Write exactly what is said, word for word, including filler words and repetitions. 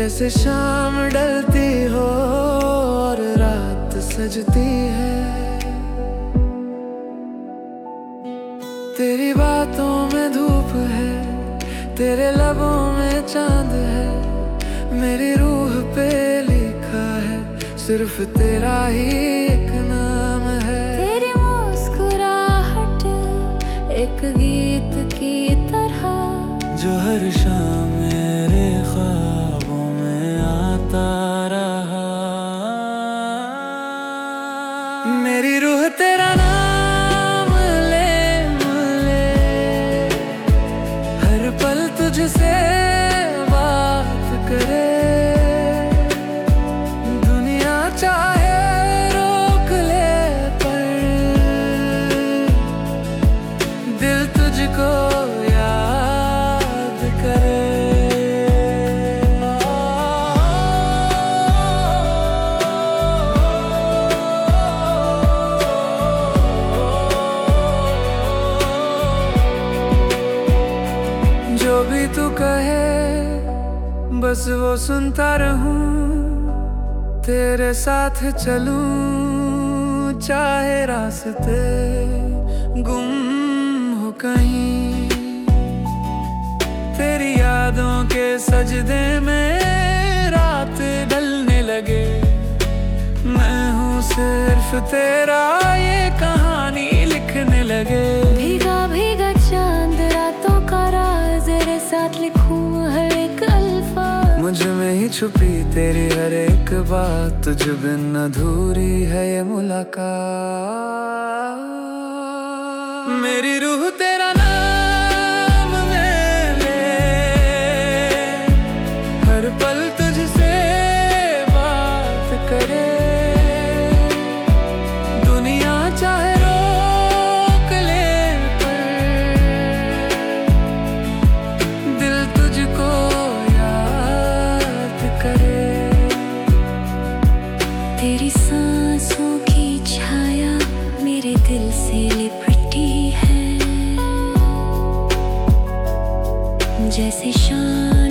जैसे शाम ढलती हो और रात सजती है। तेरी बातों में धूप है, तेरे लबों में चांद है, मेरी रूह पे लिखा है सिर्फ तेरा ही एक नाम है। तेरी मुस्कुराहट एक गीत की तरह जो हर शाम मेरे ख्वाबों में आता रहा। मेरी रूह तेरा नाम ले ले, हर पल तुझसे बात करे। दुनिया चाहे रोक ले पर दिल तुझको याद करे। जो भी तू कहे बस वो सुनता रहूं, तेरे साथ चलूं चाहे रास्ते गुम हो कहीं। तेरी यादों के सजदे में रात ढलने लगे, मैं हूँ सिर्फ तेरा ये कहानी लिखने लगे। भीगा भीगा चांद रातों का राज तेरे साथ लिखूं हर एक अल्फाज। मुझ में ही छुपी तेरी हर एक बात, तुझ बिन अधूरी है ये मुलाकात। मेरी रूह तेरा नाम में ले, हर पल तुझसे बात करे। दुनिया चाहे रोक ले पर दिल तुझको याद करे। तेरी सांसों की छाया मेरे दिल से लिपटी है, जैसे शाम